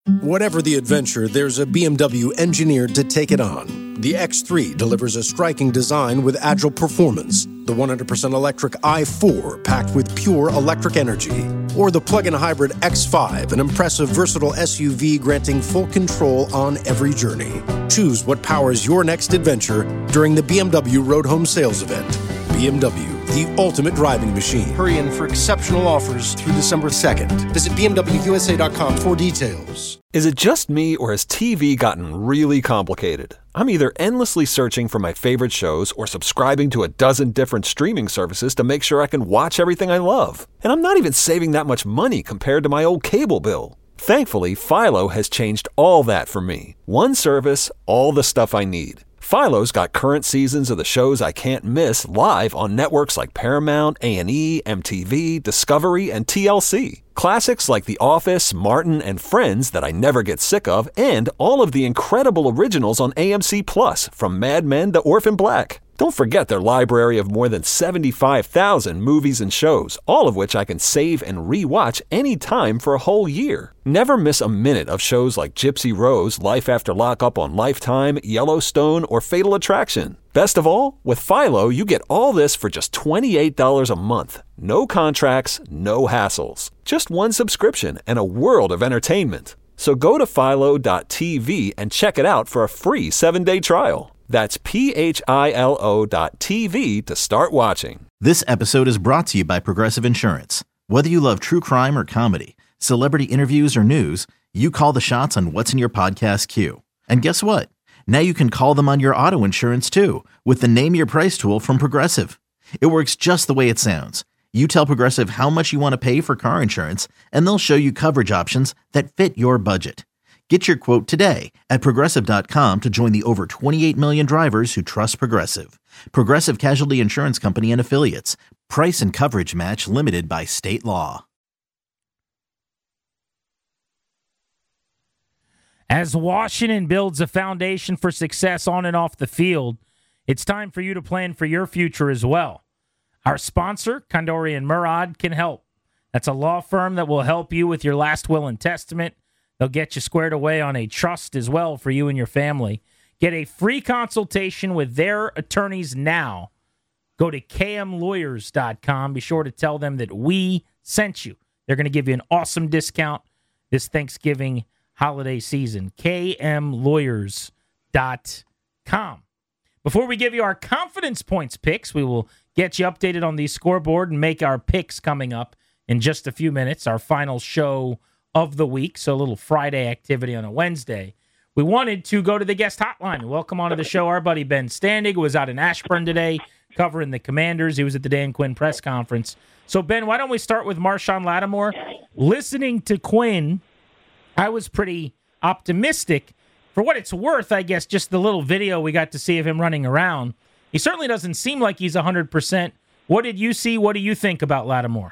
Whatever the adventure, there's a BMW engineered to take it on. The X3 delivers a striking design with agile performance. The 100% electric i4 packed with pure electric energy. Or the plug-in hybrid X5, an impressive versatile SUV granting full control on every journey. Choose what powers your next adventure during the BMW Road Home Sales Event. BMW, the ultimate driving machine. Hurry in for exceptional offers through December 2nd. Visit BMWUSA.com for details. Is it just me, or has TV gotten really complicated? I'm either endlessly searching for my favorite shows or subscribing to a dozen different streaming services to make sure I can watch everything I love. And I'm not even saving that much money compared to my old cable bill. Thankfully, Philo has changed all that for me. One service, all the stuff I need. Philo's got current seasons of the shows I can't miss live on networks like Paramount, A&E, MTV, Discovery, and TLC. Classics like The Office, Martin, and Friends that I never get sick of, and all of the incredible originals on AMC+, from Mad Men to Orphan Black. Don't forget their library of more than 75,000 movies and shows, all of which I can save and re-watch anytime for a whole year. Never miss a minute of shows like Gypsy Rose, Life After Lockup on Lifetime, Yellowstone, or Fatal Attraction. Best of all, with Philo, you get all this for just $28 a month. No contracts, no hassles. Just one subscription and a world of entertainment. So go to philo.tv and check it out for a free 7-day trial. That's philo.tv to start watching. This episode is brought to you by Progressive Insurance. Whether you love true crime or comedy, celebrity interviews or news, you call the shots on what's in your podcast queue. And guess what? Now you can call them on your auto insurance too with the Name Your Price tool from Progressive. It works just the way it sounds. You tell Progressive how much you want to pay for car insurance, and they'll show you coverage options that fit your budget. Get your quote today at Progressive.com to join the over 28 million drivers who trust Progressive. Progressive Casualty Insurance Company and Affiliates. Price and coverage match limited by state law. As Washington builds a foundation for success on and off the field, it's time for you to plan for your future as well. Our sponsor, Kondori and Murad, can help. That's a law firm that will help you with your last will and testament. They'll get you squared away on a trust as well for you and your family. Get a free consultation with their attorneys now. Go to kmlawyers.com. Be sure to tell them that we sent you. They're going to give you an awesome discount this Thanksgiving holiday season. kmlawyers.com. Before we give you our confidence points picks, we will get you updated on the scoreboard and make our picks coming up in just a few minutes. Our final show of the week, so a little Friday activity on a Wednesday. We wanted to go to the guest hotline and welcome onto the show our buddy Ben Standig, who was out in Ashburn today covering the Commanders. He was at the Dan Quinn press conference. So, Ben, why don't we start with Marshon Lattimore? Listening to Quinn, I was pretty optimistic. For what it's worth, I guess, just the little video we got to see of him running around, he certainly doesn't seem like he's 100%. What did you see? What do you think about Lattimore?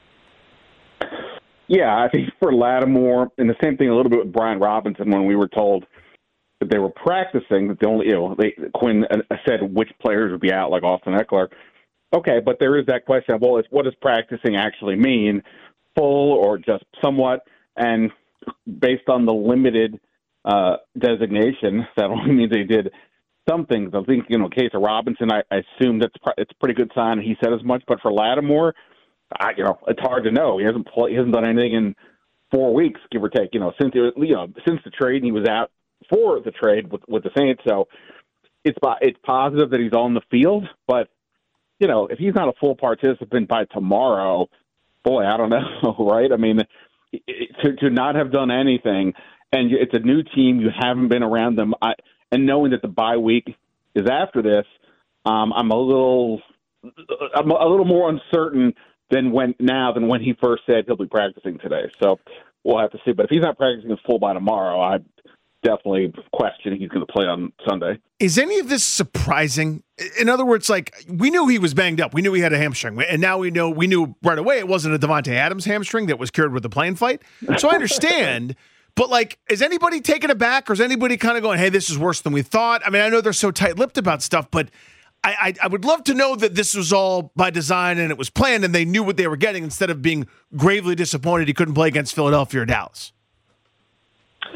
Yeah, I think for Lattimore, and the same thing a little bit with Brian Robinson when we were told that they were practicing, that the only, Quinn said which players would be out, like Austin Eckler. Okay, but there is that question of, well, what does practicing actually mean? Full or just somewhat? And based on the limited designation, that only means they did some things. I think, case of Robinson, I assume it's a pretty good sign. He said as much, but for Lattimore, it's hard to know. He hasn't done anything in 4 weeks, give or take. Since the trade, and he was out for the trade with the Saints. So it's positive that he's on the field, but if he's not a full participant by tomorrow, boy, I don't know, right? I mean, to not have done anything, and it's a new team, you haven't been around them, and knowing that the bye week is after this, I'm a little more uncertain than when he first said he'll be practicing today. So we'll have to see. But if he's not practicing full by tomorrow, I definitely question he's going to play on Sunday. Is any of this surprising? In other words, we knew he was banged up. We knew he had a hamstring. And now we knew right away it wasn't a Devontae Adams hamstring that was cured with the plane fight. So I understand. But, is anybody taken aback, or is anybody kind of going, hey, this is worse than we thought? I mean, I know they're so tight-lipped about stuff, but I would love to know that this was all by design and it was planned and they knew what they were getting instead of being gravely disappointed he couldn't play against Philadelphia or Dallas.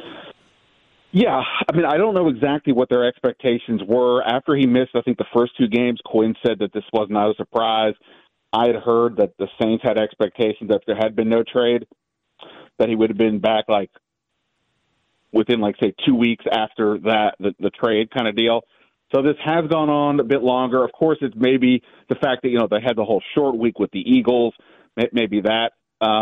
Yeah, I mean, I don't know exactly what their expectations were. After he missed, I think, the first two games, Quinn said that this was not a surprise. I had heard that the Saints had expectations that if there had been no trade, that he would have been back, like, within, like, say, 2 weeks after that, the trade kind of deal. So this has gone on a bit longer. Of course, it's maybe the fact that, they had the whole short week with the Eagles. Maybe that,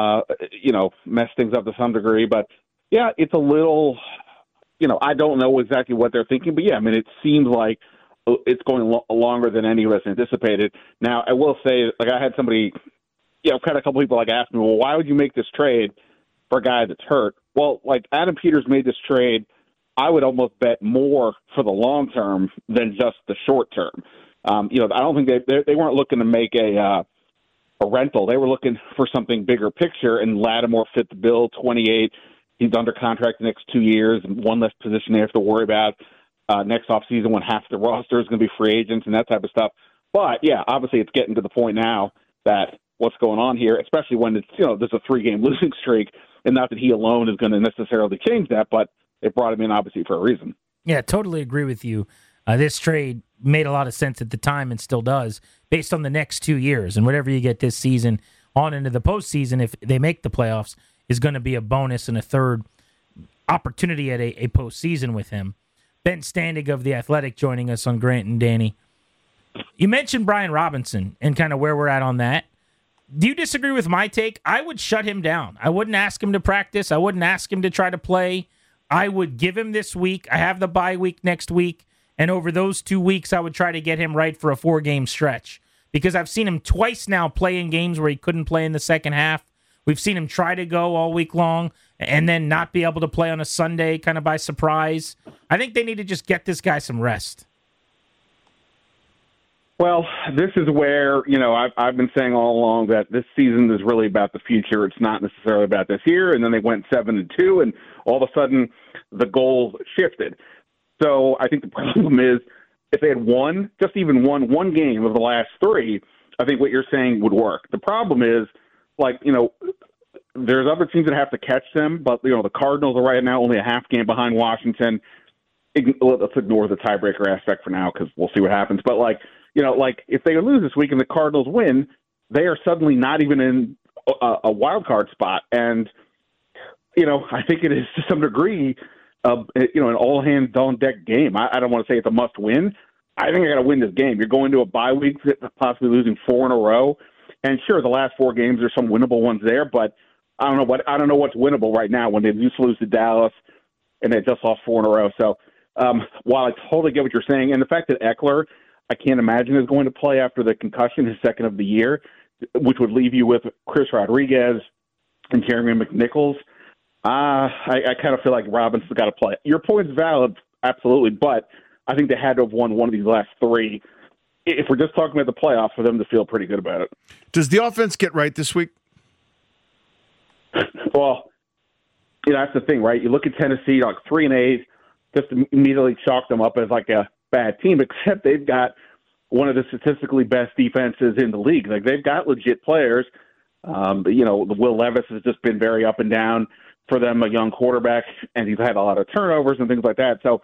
messed things up to some degree. But, yeah, it's a little, I don't know exactly what they're thinking. But, yeah, I mean, it seems like it's going longer than any of us anticipated. Now, I will say, like, I had somebody, kind of a couple people, like, ask me, well, why would you make this trade for a guy that's hurt? Well, like, Adam Peters made this trade, I would almost bet more for the long term than just the short term. I don't think they weren't looking to make a rental. They were looking for something bigger picture, and Lattimore fit the bill. 28, he's under contract the next 2 years, and one less position they have to worry about next offseason when half the roster is going to be free agents and that type of stuff. But yeah, obviously it's getting to the point now that what's going on here, especially when it's there's a 3-game losing streak, and not that he alone is going to necessarily change that, but they brought him in, obviously, for a reason. Yeah, totally agree with you. This trade made a lot of sense at the time and still does, based on the next 2 years. And whatever you get this season on into the postseason, if they make the playoffs, is going to be a bonus and a third opportunity at a postseason with him. Ben Standig of The Athletic joining us on Grant and Danny. You mentioned Brian Robinson and kind of where we're at on that. Do you disagree with my take? I would shut him down. I wouldn't ask him to practice. I wouldn't ask him to try to play. I would give him this week. I have the bye week next week. And over those 2 weeks, I would try to get him right for a 4-game stretch. Because I've seen him twice now play in games where he couldn't play in the second half. We've seen him try to go all week long and then not be able to play on a Sunday kind of by surprise. I think they need to just get this guy some rest. Well, this is where, I've been saying all along that this season is really about the future. It's not necessarily about this year. And then they went 7-2, and all of a sudden the goal shifted. So I think the problem is if they had won, just even won one game of the last 3, I think what you're saying would work. The problem is, there's other teams that have to catch them, but, the Cardinals are right now only a half game behind Washington. Let's ignore the tiebreaker aspect for now because we'll see what happens. But, if they lose this week and the Cardinals win, they are suddenly not even in a wild card spot. And, I think it is to some degree, an all hands on deck game. I don't want to say it's a must win. I think I got to win this game. You're going to a bye week, possibly losing 4 in a row. And sure, the last 4 games, there's some winnable ones there, but I don't know what's winnable right now when they just lose to Dallas and they just lost 4 in a row. So while I totally get what you're saying, and the fact that Eckler, I can't imagine is going to play after the concussion, his second of the year, which would leave you with Chris Rodriguez and Jeremy McNichols. I kind of feel like Robinson's got to play. Your point's valid, absolutely, but I think they had to have won one of these last 3. If we're just talking about the playoffs, for them to feel pretty good about it. Does the offense get right this week? Well, that's the thing, right? You look at Tennessee, 3-8, just immediately chalk them up as like a bad team, except they've got one of the statistically best defenses in the league. Like, they've got legit players. Will Levis has just been very up and down for them, a young quarterback, and he's had a lot of turnovers and things like that. So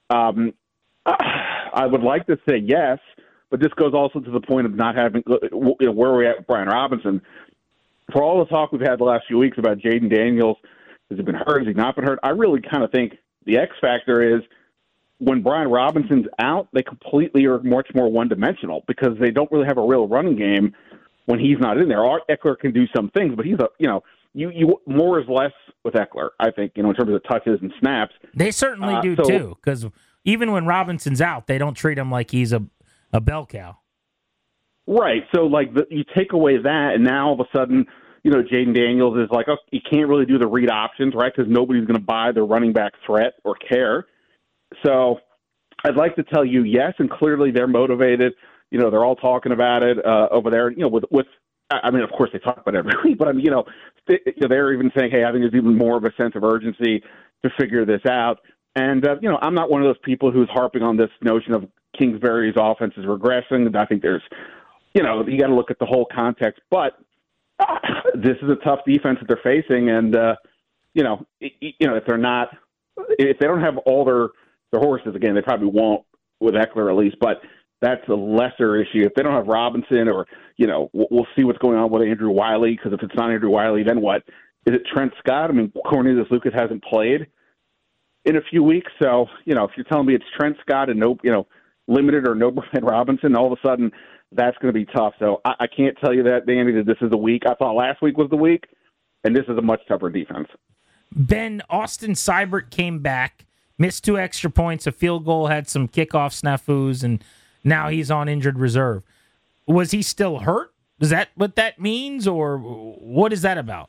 I would like to say yes, but this goes also to the point of not having where we're at with Brian Robinson. For all the talk we've had the last few weeks about Jaden Daniels, has he been hurt? Has he not been hurt? I really kind of think the X factor is when Brian Robinson's out, they completely are much more one-dimensional because they don't really have a real running game when he's not in there. Eckler can do some things, but he's you more is less with Eckler, I think, in terms of touches and snaps. They certainly do too, because even when Robinson's out, they don't treat him like he's a bell cow. Right. So, you take away that, and now all of a sudden, Jaden Daniels is like, he can't really do the read options, right, because nobody's going to buy the running back threat or care. So I'd like to tell you yes, and clearly they're motivated. They're all talking about it over there, with of course they talk about it every week, but they're even saying, hey, I think there's even more of a sense of urgency to figure this out. And, I'm not one of those people who's harping on this notion of Kingsbury's offense is regressing. I think there's, you got to look at the whole context. But this is a tough defense that they're facing. And, if they're not, if they don't have all their horses, again, they probably won't with Eckler at least, but that's a lesser issue. If they don't have Robinson, or, we'll see what's going on with Andrew Wiley, because if it's not Andrew Wiley, then what? Is it Trent Scott? I mean, Cornelius Lucas hasn't played in a few weeks, so, if you're telling me it's Trent Scott and limited or no Brian Robinson, all of a sudden that's going to be tough. So I can't tell you that, Danny, that this is the week. I thought last week was the week, and this is a much tougher defense. Ben, Austin Seibert came back, missed 2 extra points, a field goal, had some kickoff snafus, and now he's on injured reserve. Was he still hurt? Is that what that means, or what is that about?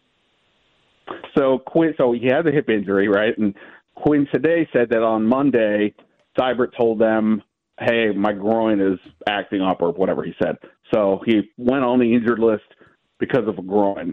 So he had the hip injury, right? And Quinn today said that on Monday, Seibert told them, hey, my groin is acting up, or whatever he said. So he went on the injured list because of a groin.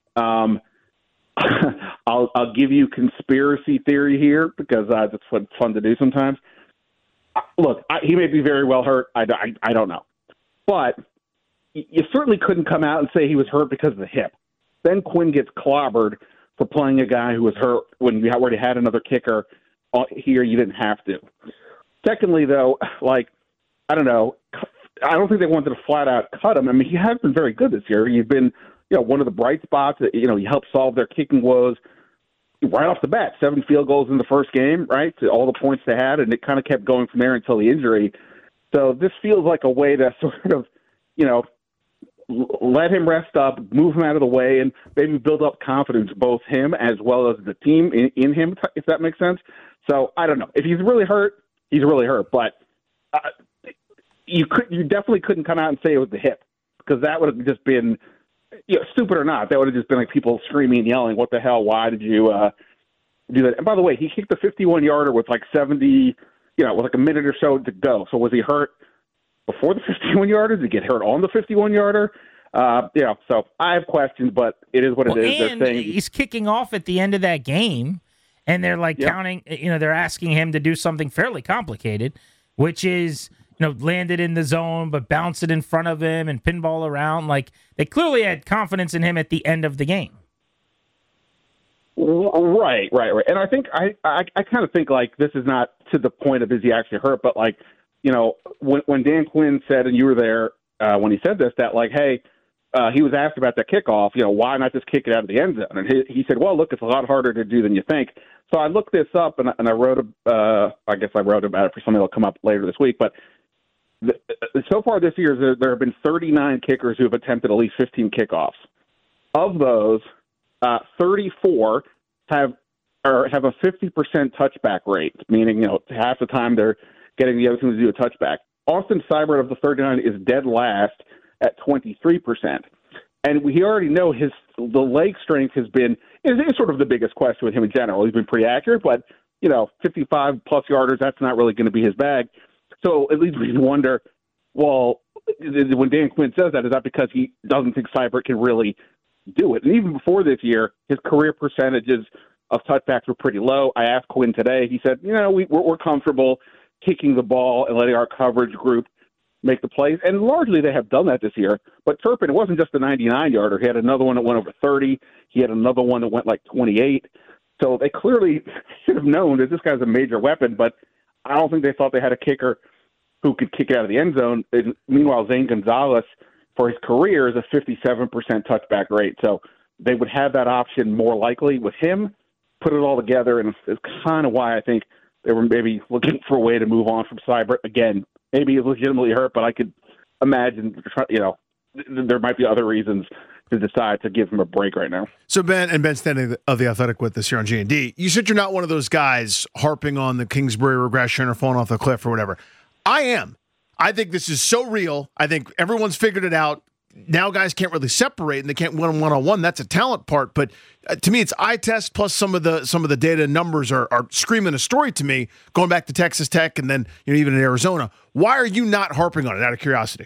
I'll give you conspiracy theory here, because that's what's fun to do sometimes. Look, he may be very well hurt. I don't know. But you certainly couldn't come out and say he was hurt because of the hip. Then Quinn gets clobbered for playing a guy who was hurt when you already had another kicker. Here you didn't have to. Secondly, though, I don't know. I don't think they wanted to flat out cut him. I mean, he has been very good this year. He's been, one of the bright spots. He helped solve their kicking woes right off the bat. 7 field goals in the first game, right? To all the points they had, and it kind of kept going from there until the injury. So this feels like a way to sort of, let him rest up, move him out of the way, and maybe build up confidence, both him as well as the team in him, if that makes sense. So I don't know. If he's really hurt, he's really hurt. But you definitely couldn't come out and say it was the hip, because that would have just been, stupid or not, that would have just been like people screaming and yelling, what the hell, why did you do that? And by the way, he kicked the 51-yarder with 70, with a minute or so to go. So was he hurt before the 51-yarder? Did he get hurt on the 51-yarder? So I have questions, but it is what it is. And they're saying he's kicking off at the end of that game, and they're counting, they're asking him to do something fairly complicated, which is, landed in the zone, but bounce it in front of him and pinball around. They clearly had confidence in him at the end of the game. Right. And I think I kind of think this is not to the point of is he actually hurt, but when Dan Quinn said, and you were there when he said this, that hey, he was asked about that kickoff, why not just kick it out of the end zone? And he said, well, look, it's a lot harder to do than you think. So I looked this up, and I wrote, I guess I wrote about it for something that'll come up later this week, but so far this year, there have been 39 kickers who have attempted at least 15 kickoffs. Of those, 34 have a 50% touchback rate, meaning half the time they're getting the other team to do a touchback. Austin Seibert of the 39 is dead last at 23%, and we already know the leg strength is sort of the biggest question with him in general. He's been pretty accurate, but 55 plus yarders, that's not really going to be his bag. So at least we can wonder, well, when Dan Quinn says that, is that because he doesn't think Seibert can really do it? And even before this year, his career percentages of touchbacks were pretty low. I asked Quinn today. He said, we're comfortable kicking the ball and letting our coverage group make the plays. And largely they have done that this year. But Turpin, it wasn't just a 99-yarder. He had another one that went over 30. He had another one that went 28. So they clearly should have known that this guy's a major weapon, but I don't think they thought they had a kicker who could kick it out of the end zone. And meanwhile, Zane Gonzalez, for his career, is a 57% touchback rate. So they would have that option more likely with him, put it all together, and it's kind of why I think they were maybe looking for a way to move on from Seibert. Again, maybe he's legitimately hurt, but I could imagine, there might be other reasons to decide to give him a break right now. So Ben Stanley of The Athletic with us here on G&D. You said you're not one of those guys harping on the Kingsbury regression or falling off the cliff or whatever. I am. I think this is so real. I think everyone's figured it out. Now guys can't really separate and they can't win one-on-one. That's a talent part. But to me, it's eye test plus some of the data and numbers are screaming a story to me, going back to Texas Tech and then even in Arizona. Why are you not harping on it out of curiosity?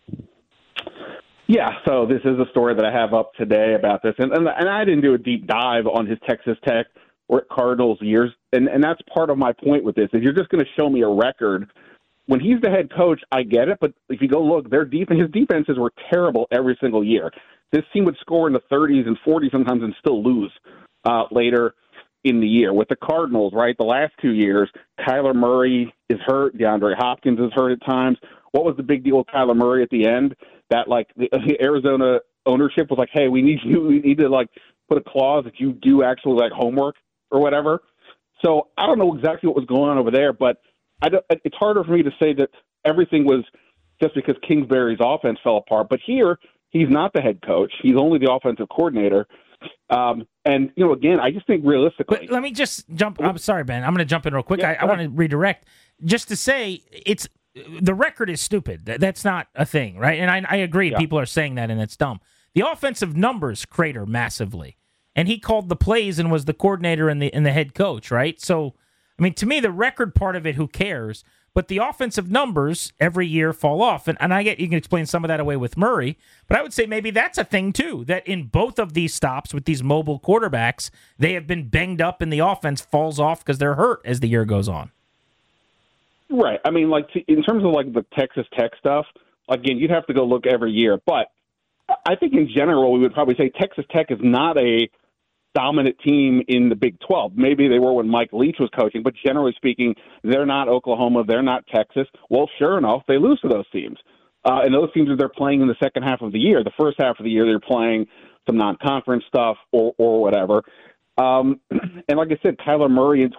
Yeah, so this is a story that I have up today about this. And I didn't do a deep dive on his Texas Tech or Cardinals years. And that's part of my point with this. If you're just going to show me a record, when he's the head coach, I get it. But if you go look, his defenses were terrible every single year. This team would score in the 30s and 40s sometimes and still lose later in the year. With the Cardinals, right, the last 2 years, Kyler Murray is hurt. DeAndre Hopkins is hurt at times. What was the big deal with Kyler Murray at the end? That, like, the Arizona ownership was like, hey, we need to, like, put a clause that you do actually, like, homework or whatever. So I don't know exactly what was going on over there, but it's harder for me to say that everything was just because Kingsbury's offense fell apart. But here, he's not the head coach. He's only the offensive coordinator. And, again, I just think realistically. But let me just jump. I'm sorry, Ben. I'm going to jump in real quick. I want to redirect just to say the record is stupid. That's not a thing, right? And I agree. Yeah. People are saying that, and it's dumb. The offensive numbers crater massively. And he called the plays and was the coordinator and the head coach, right? So, I mean, to me, the record part of it, who cares? But the offensive numbers every year fall off. And I get you can explain some of that away with Murray, but I would say maybe that's a thing too, that in both of these stops with these mobile quarterbacks, they have been banged up and the offense falls off because they're hurt as the year goes on. Right. I mean, like, in terms of, like, the Texas Tech stuff, again, you'd have to go look every year. But I think in general, we would probably say Texas Tech is not a dominant team in the Big 12. Maybe they were when Mike Leach was coaching, but generally speaking, they're not Oklahoma, they're not Texas. Well, sure enough, they lose to those teams. And those teams they're playing in the second half of the year. The first half of the year, they're playing some non-conference stuff or whatever. And like I said, Kyler Murray in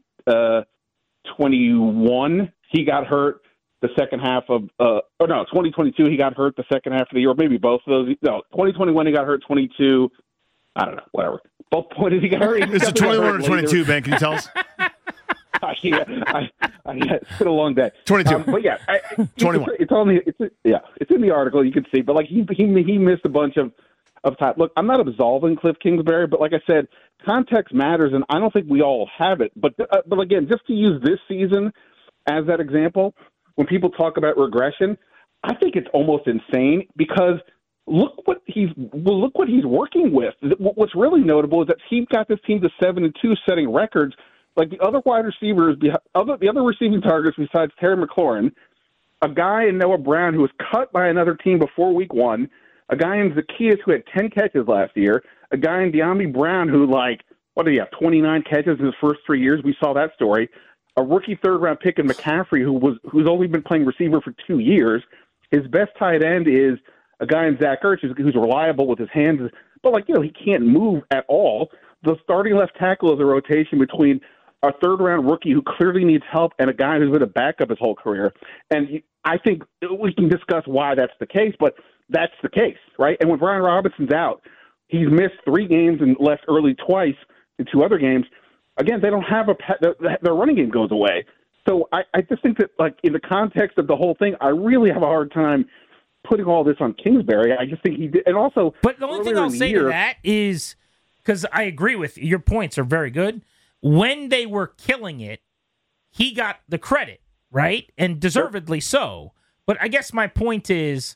2021, he got hurt the second half of 2022, he got hurt the second half of the year, or maybe both of those. No, 2021, he got hurt. 22, I don't know, whatever. Both points he got hurt. Is it 21 or 22, Ben? Can you tell us? It's been a long day. 22. But yeah, 21. It's in the article. You can see, but like he missed a bunch of time. Look, I'm not absolving Cliff Kingsbury, but like I said, context matters, and I don't think we all have it. But again, just to use this season as that example, when people talk about regression, I think it's almost insane because look what he's working with. What's really notable is that he got this team to 7-2, setting records. Like the other wide receivers, the other receiving targets besides Terry McLaurin, a guy in Noah Brown who was cut by another team before week 1, a guy in Zacchaeus who had 10 catches last year, a guy in De'Ami Brown who, 29 catches in his first 3 years. We saw that story. A rookie third-round pick in McCaffrey who's only been playing receiver for 2 years. His best tight end is a guy in Zach Ertz who's reliable with his hands, but he can't move at all. The starting left tackle is a rotation between a third-round rookie who clearly needs help and a guy who's been a backup his whole career. And I think we can discuss why that's the case, but that's the case, right? And when Brian Robinson's out, he's missed 3 games and left early twice in 2 other games. Again, they don't have their running game goes away. So I just think that, in the context of the whole thing, I really have a hard time putting all this on Kingsbury. I just think he did. And also, but the only thing I'll say to that is, because I agree with you, your points are very good. When they were killing it, he got the credit, right? And deservedly so. But I guess my point is,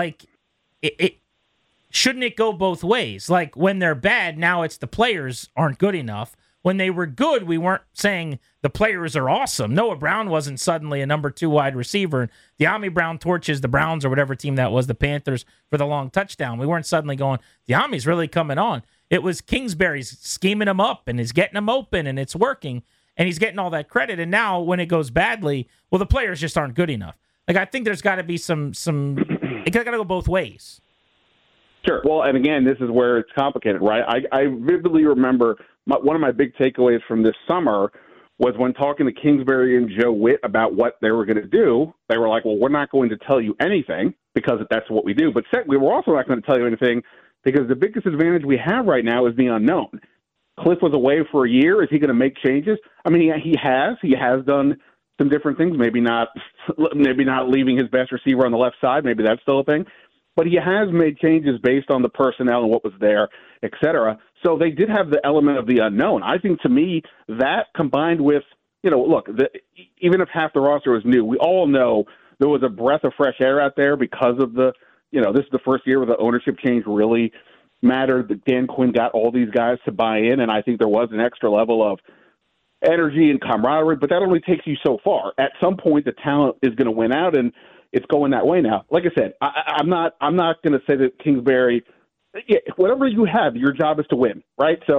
it shouldn't it go both ways? Like, when they're bad, now it's the players aren't good enough. When they were good, we weren't saying the players are awesome. Noah Brown wasn't suddenly a number 2 wide receiver. De'Ami Brown torches the Browns or whatever team that was, the Panthers, for the long touchdown. We weren't suddenly going, De'Ami's really coming on. It was Kingsbury's scheming him up and is getting him open and it's working and he's getting all that credit. And now when it goes badly, well, the players just aren't good enough. I think there's got to be some it got to go both ways. Sure. Well, and again, this is where it's complicated, right? I vividly remember one of my big takeaways from this summer was when talking to Kingsbury and Joe Witt about what they were going to do. They were like, well, we're not going to tell you anything because that's what we do. But we were also not going to tell you anything because the biggest advantage we have right now is the unknown. Cliff was away for a year. Is he going to make changes? I mean, he has done some different things, maybe not leaving his best receiver on the left side. Maybe that's still a thing. But he has made changes based on the personnel and what was there, et cetera. So they did have the element of the unknown. I think, to me, that combined with, even if half the roster was new, we all know there was a breath of fresh air out there because of this is the first year where the ownership change really mattered. That Dan Quinn got all these guys to buy in, and I think there was an extra level of energy and camaraderie, but that only takes you so far. At some point, the talent is going to win out, and it's going that way now. Like I said, I'm not going to say that Kingsbury, whatever you have, your job is to win, right? So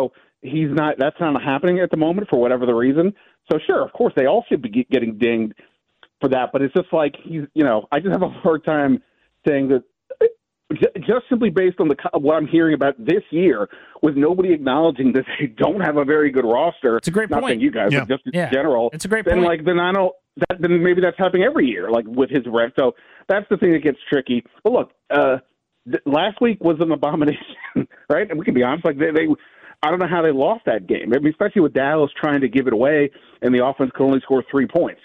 he's not. That's not happening at the moment for whatever the reason. So sure, of course, they all should be getting dinged for that. But it's just like I just have a hard time saying that just simply based on what I'm hearing about this year, with nobody acknowledging that they don't have a very good roster. It's a great not point. saying you guys, but just in general. It's a great then, point. Then I don't. Then maybe that's happening every year, like with his ref. So that's the thing that gets tricky. But look, last week was an abomination, right? And we can be honest. Like they I don't know how they lost that game. I mean, especially with Dallas trying to give it away, and the offense could only score 3 points.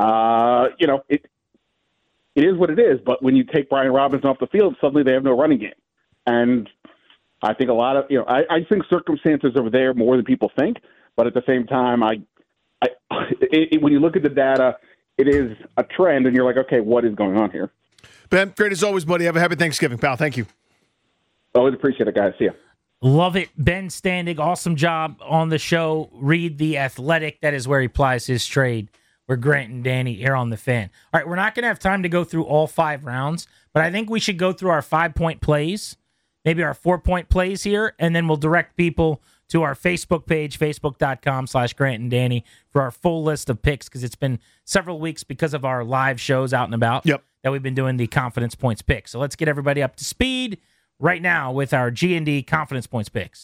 It is what it is, but when you take Brian Robinson off the field, suddenly they have no running game. And I think a lot of, I think circumstances are there more than people think, but at the same time, when you look at the data, it is a trend, and you're like, okay, what is going on here? Ben, great as always, buddy. Have a happy Thanksgiving, pal. Thank you. Always appreciate it, guys. See ya. Love it. Ben Standig, awesome job on the show. Read The Athletic. That is where he plies his trade. We're Grant and Danny here on The Fan. All right, we're not going to have time to go through all 5 rounds, but I think we should go through our 5-point plays, maybe our 4-point plays here, and then we'll direct people to our Facebook page, facebook.com/Grant and Danny, for our full list of picks, because it's been several weeks because of our live shows out and about that we've been doing the Confidence Points picks. So let's get everybody up to speed right now with our G&D Confidence Points picks.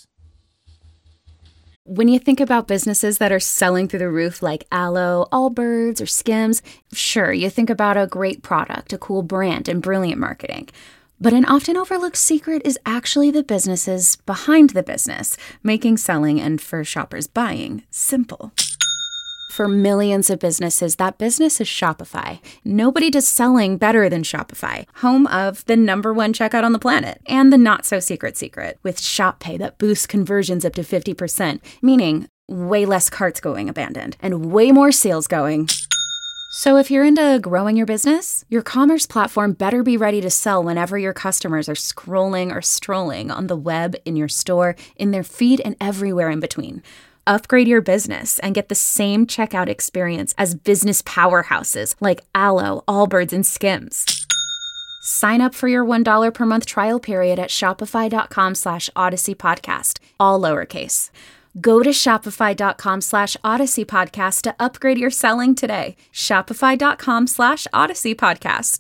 When you think about businesses that are selling through the roof like Aloe, Allbirds, or Skims, sure, you think about a great product, a cool brand, and brilliant marketing. But an often overlooked secret is actually the businesses behind the business, making selling and for shoppers buying simple. For millions of businesses, that business is Shopify. Nobody does selling better than Shopify, home of the #1 checkout on the planet and the not-so-secret secret with Shop Pay that boosts conversions up to 50%, meaning way less carts going abandoned and way more sales going. So if you're into growing your business, your commerce platform better be ready to sell whenever your customers are scrolling or strolling on the web, in your store, in their feed, and everywhere in between. Upgrade your business and get the same checkout experience as business powerhouses like Aloe, Allbirds, and Skims. Sign up for your $1 per month trial period at shopify.com/Odyssey Podcast, all lowercase. Go to shopify.com/Odyssey Podcast to upgrade your selling today. Shopify.com/Odyssey Podcast.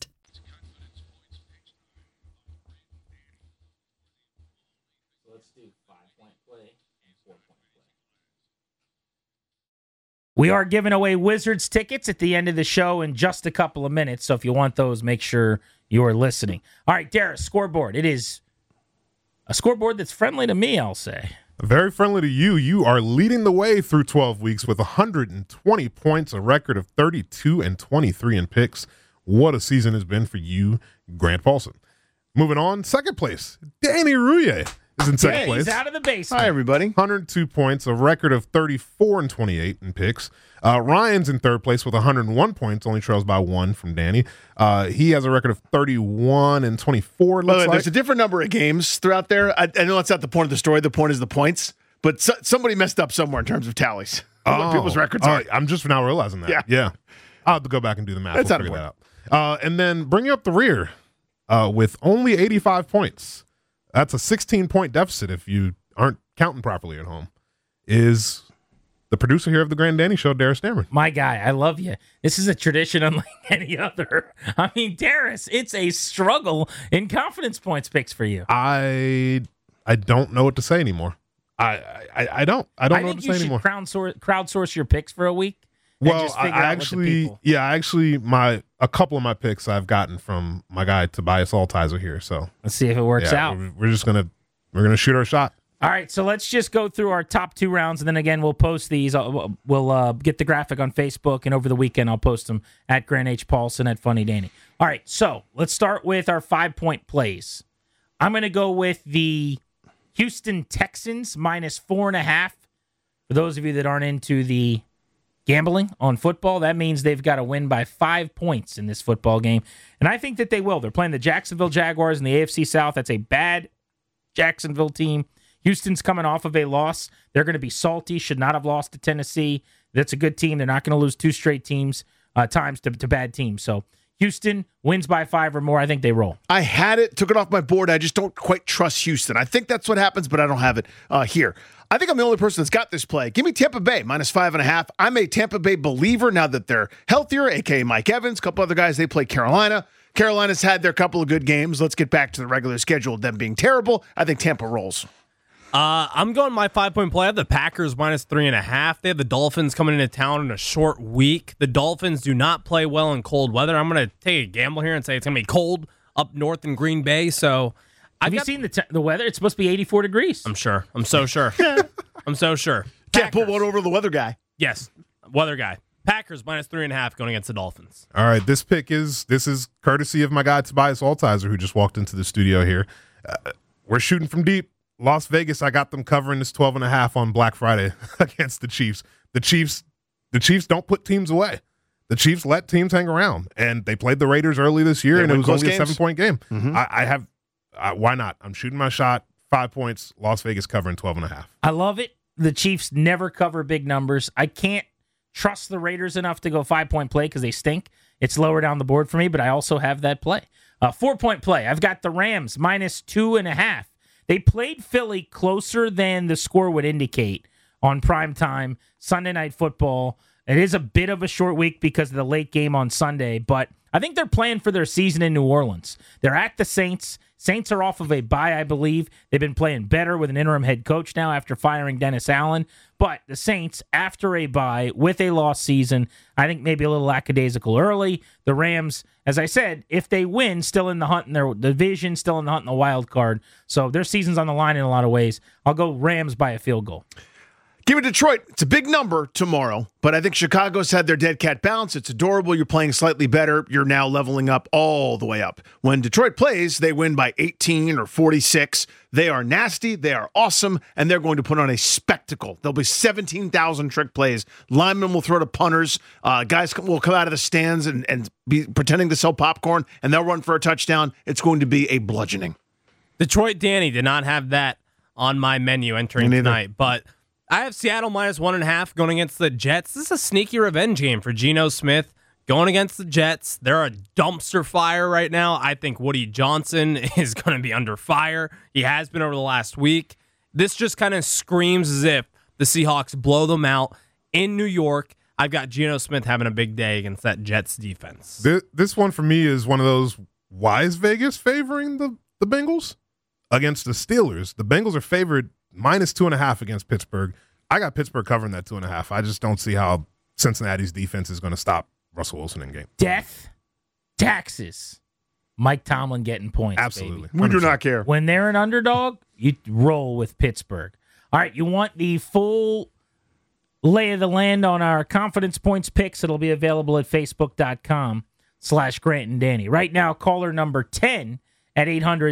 Let's do 5-point play and 4-point play. We are giving away Wizards tickets at the end of the show in just a couple of minutes. So if you want those, make sure you are listening. All right, Darius, scoreboard. It is a scoreboard that's friendly to me, I'll say. Very friendly to you. You are leading the way through 12 weeks with 120 points, a record of 32-23 in picks. What a season has been for you, Grant Paulson. Moving on, second place, Danny Rouillet is in second place. He's out of the basement. Hi, everybody. 102 points, a record of 34-28 in picks. Ryan's in third place with 101 points, only trails by 1 from Danny. He has a record of 31-24. There's a different number of games throughout there. I know that's not the point of the story. The point is the points. But somebody messed up somewhere in terms of tallies. What people's records are. I'm just now realizing that. Yeah. I'll have to go back and do the math. That's we'll figure that out. And then bringing up the rear with only 85 points. That's a 16-point deficit if you aren't counting properly at home, is the producer here of the Grand Danny Show, Darius Stammer. My guy, I love you. This is a tradition unlike any other. I mean, Darius, it's a struggle in confidence points picks for you. I don't know what to say anymore. I don't know what to say anymore. I think you should crowdsource your picks for a week. Well, a couple of my picks I've gotten from my guy Tobias Altizer here. So let's see if it works out. We're gonna shoot our shot. All right, so let's just go through our top 2 rounds, and then again we'll post these. We'll get the graphic on Facebook, and over the weekend I'll post them at Grant H. Paulson at Funny Danny. All right, so let's start with our 5-point plays. I'm gonna go with the Houston Texans -4.5. For those of you that aren't into the gambling on football, that means they've got to win by 5 points in this football game. And I think that they will. They're playing the Jacksonville Jaguars in the AFC South. That's a bad Jacksonville team. Houston's coming off of a loss. They're going to be salty, should not have lost to Tennessee. That's a good team. They're not going to lose 2 straight times to bad teams. So Houston wins by 5 or more. I think they roll. I had it, took it off my board. I just don't quite trust Houston. I think that's what happens, but I don't have it here. I think I'm the only person that's got this play. Give me Tampa Bay, -5.5. I'm a Tampa Bay believer now that they're healthier, a.k.a. Mike Evans, a couple other guys. They play Carolina. Carolina's had their couple of good games. Let's get back to the regular schedule, them being terrible. I think Tampa rolls. I'm going my 5-point play. I have the Packers -3.5. They have the Dolphins coming into town in a short week. The Dolphins do not play well in cold weather. I'm going to take a gamble here and say it's going to be cold up north in Green Bay. So, have you seen the weather? It's supposed to be 84 degrees. I'm sure. I'm so sure. I'm so sure. Can't put one over the weather guy. Yes, weather guy. Packers -3.5 going against the Dolphins. All right, this is courtesy of my guy Tobias Altizer, who just walked into the studio here. We're shooting from deep. Las Vegas, I got them covering this 12.5 on Black Friday against the Chiefs. The Chiefs don't put teams away. The Chiefs let teams hang around, and they played the Raiders early this year, and it was only a 7-point game. Mm-hmm. Why not? I'm shooting my shot. 5 points. Las Vegas covering 12.5. I love it. The Chiefs never cover big numbers. I can't trust the Raiders enough to go 5-point play because they stink. It's lower down the board for me, but I also have that play. 4-point play. I've got the Rams -2.5. They played Philly closer than the score would indicate on primetime Sunday Night Football. It is a bit of a short week because of the late game on Sunday, but I think they're playing for their season in New Orleans. They're at the Saints. Saints are off of a bye, I believe. They've been playing better with an interim head coach now after firing Dennis Allen. But the Saints, after a bye with a lost season, I think maybe a little lackadaisical early. The Rams, as I said, if they win, still in the hunt in their division, still in the hunt in the wild card. So their season's on the line in a lot of ways. I'll go Rams by a field goal. Give me Detroit. It's a big number tomorrow, but I think Chicago's had their dead cat bounce. It's adorable. You're playing slightly better. You're now leveling up all the way up. When Detroit plays, they win by 18 or 46. They are nasty. They are awesome, and they're going to put on a spectacle. There'll be 17,000 trick plays. Linemen will throw to punters. Guys will come out of the stands and be pretending to sell popcorn, and they'll run for a touchdown. It's going to be a bludgeoning. Detroit Danny did not have that on my menu entering tonight, but I have Seattle -1.5 going against the Jets. This is a sneaky revenge game for Geno Smith going against the Jets. They're a dumpster fire right now. I think Woody Johnson is going to be under fire. He has been over the last week. This just kind of screams as if the Seahawks blow them out in New York. I've got Geno Smith having a big day against that Jets defense. This one for me is one of those, why is Vegas favoring the Bengals against the Steelers? The Bengals are favored -2.5 against Pittsburgh. I got Pittsburgh covering that 2.5. I just don't see how Cincinnati's defense is going to stop Russell Wilson in game. Death, taxes, Mike Tomlin getting points. Absolutely. Baby. We do not care. When they're an underdog, you roll with Pittsburgh. All right, you want the full lay of the land on our confidence points picks? It'll be available at facebook.com/Grant and Danny. Right now, caller number 10 at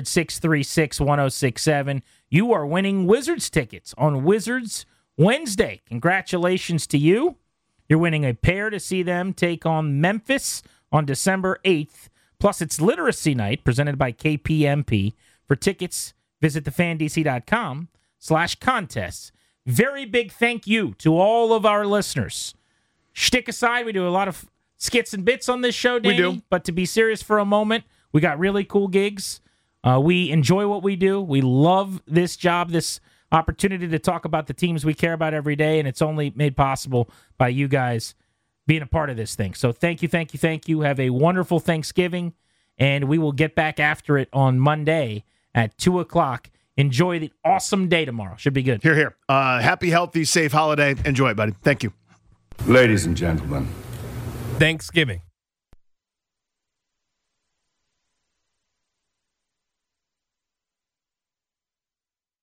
800-636-1067. You are winning Wizards tickets on Wizards Wednesday. Congratulations to you. You're winning a pair to see them take on Memphis on December 8th. Plus, it's Literacy Night presented by KPMP. For tickets, visit thefandc.com/contests. Very big thank you to all of our listeners. Shtick aside, we do a lot of skits and bits on this show, Danny. We do. But to be serious for a moment, we got really cool gigs. We enjoy what we do. We love this job, this opportunity to talk about the teams we care about every day, and it's only made possible by you guys being a part of this thing. So thank you, thank you, thank you. Have a wonderful Thanksgiving, and we will get back after it on Monday at 2 o'clock. Enjoy the awesome day tomorrow. Should be good. Here, here. Happy, healthy, safe holiday. Enjoy it, buddy. Thank you. Ladies and gentlemen, Thanksgiving